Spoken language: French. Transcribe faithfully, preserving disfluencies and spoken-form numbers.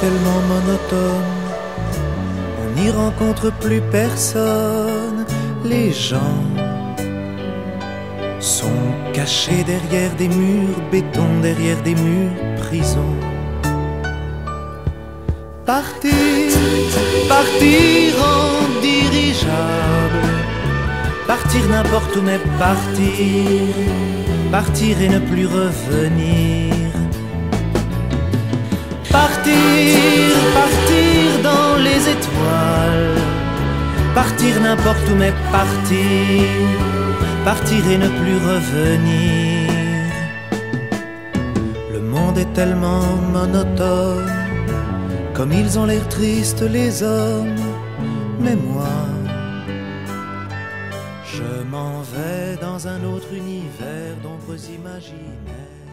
tellement monotone, on n'y rencontre plus personne. Les gens sont cachés derrière des murs, béton derrière des murs, prison. Partir, partir en dirigeable, partir n'importe où mais partir, partir et ne plus revenir. Partir, partir dans les étoiles, partir n'importe où mais partir, partir et ne plus revenir. Le monde est tellement monotone, comme ils ont l'air tristes les hommes. Mais moi, je m'en vais dans un autre univers d'ombres imaginaires.